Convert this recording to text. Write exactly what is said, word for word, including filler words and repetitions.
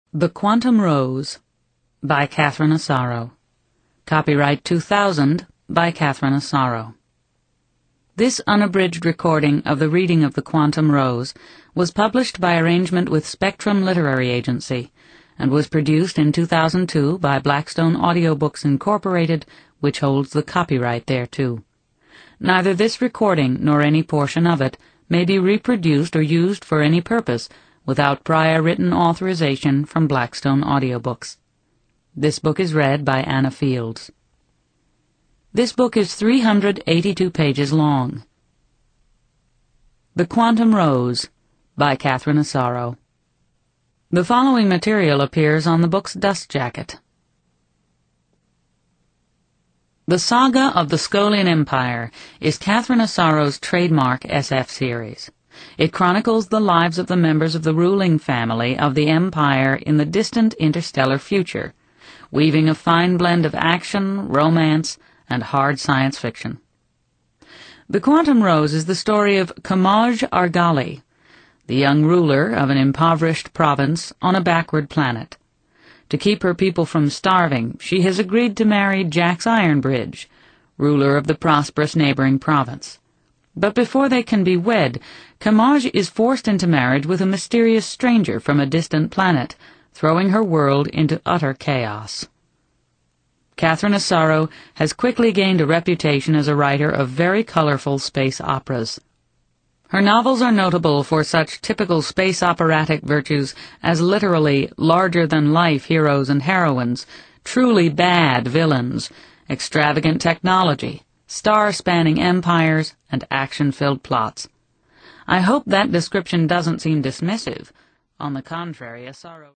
The Quantum Rose by Catherine Asaro. Copyright two thousand by Catherine Asaro. This unabridged recording of the reading of The Quantum Rose was published by arrangement with Spectrum Literary Agency and was produced in two thousand two by Blackstone Audiobooks Incorporated, which holds the copyright thereto. Neither this recording nor any portion of it may be reproduced or used for any purpose without prior written authorization from Blackstone Audiobooks. This book is read by Anna Fields. This book is three hundred eighty-two pages long. The Quantum Rose by Catherine Asaro. The following material appears on the book's dust jacket. The Saga of the Skolian Empire is Catherine Asaro's trademark S F series. It chronicles the lives of the members of the ruling family of the Empire in the distant interstellar future, weaving a fine blend of action, romance, and hard science fiction. The Quantum Rose is the story of Kamaj Argali, the young ruler of an impoverished province on a backward planet. To keep her people from starving, she has agreed to marry Jax Ironbridge, ruler of the prosperous neighboring province. But before they can be wed, Kamaj is forced into marriage with a mysterious stranger from a distant planet, throwing her world into utter chaos. Catherine Asaro has quickly gained a reputation as a writer of very colorful space operas. Her novels are notable for such typical space operatic virtues as literally larger-than-life heroes and heroines, truly bad villains, extravagant technology, star-spanning empires, and action-filled plots. I hope that description doesn't seem dismissive. On the contrary, Asaro